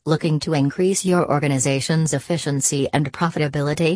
Looking to increase your organization's efficiency and profitability?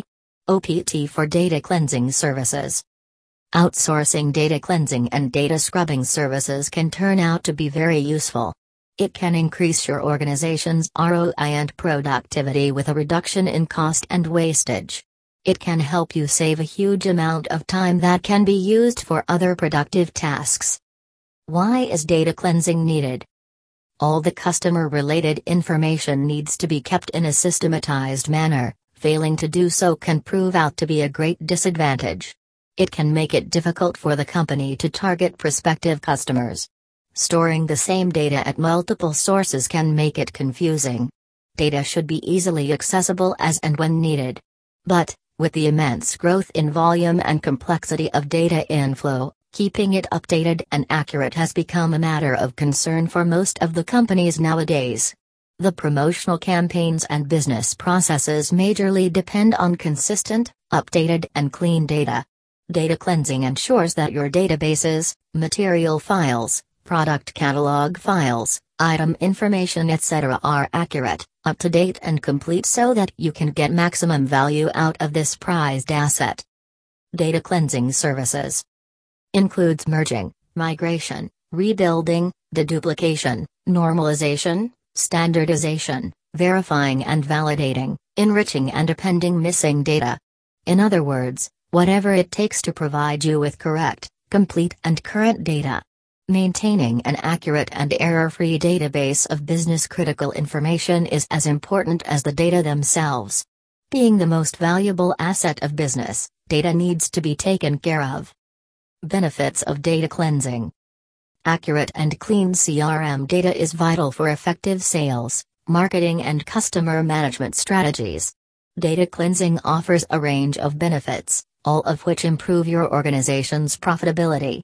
OPT for data cleansing services. Outsourcing data cleansing and data scrubbing services can turn out to be very useful. It can increase your organization's ROI and productivity with a reduction in cost and wastage. It can help you save a huge amount of time that can be used for other productive tasks. Why is data cleansing needed? All the customer-related information needs to be kept in a systematized manner. Failing to do so can prove out to be a great disadvantage. It can make it difficult for the company to target prospective customers. Storing the same data at multiple sources can make it confusing. Data should be easily accessible as and when needed. But, with the immense growth in volume and complexity of data inflow, keeping it updated and accurate has become a matter of concern for most of the companies nowadays. The promotional campaigns and business processes majorly depend on consistent, updated, and clean data. Data cleansing ensures that your databases, material files, product catalog files, item information, etc. are accurate, up-to-date, and complete so that you can get maximum value out of this prized asset. Data cleansing services includes merging, migration, rebuilding, deduplication, normalization, standardization, verifying and validating, enriching and appending missing data. In other words, whatever it takes to provide you with correct, complete, and current data. Maintaining an accurate and error-free database of business-critical information is as important as the data themselves. Being the most valuable asset of business, data needs to be taken care of. Benefits of data cleansing. Accurate and clean CRM data is vital for effective sales, marketing, and customer management strategies. Data cleansing offers a range of benefits, all of which improve your organization's profitability.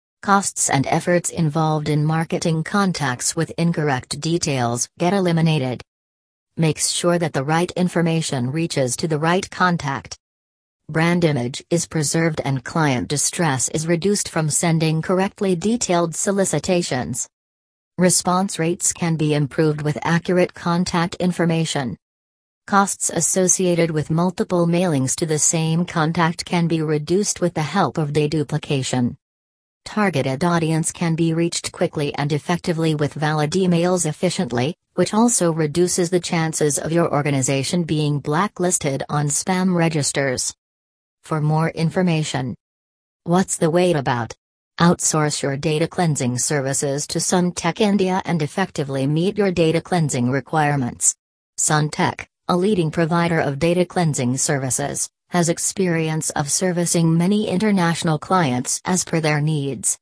Costs and efforts involved in marketing contacts with incorrect details get eliminated. Makes sure that the right information reaches to the right contact. Brand image is preserved and client distress is reduced from sending correctly detailed solicitations. Response rates can be improved with accurate contact information. Costs associated with multiple mailings to the same contact can be reduced with the help of deduplication. Targeted audience can be reached quickly and effectively with valid emails efficiently, which also reduces the chances of your organization being blacklisted on spam registers. For more information, what's the wait about? Outsource your data cleansing services to Suntech India and effectively meet your data cleansing requirements. Suntech, a leading provider of data cleansing services, has experience of servicing many international clients as per their needs.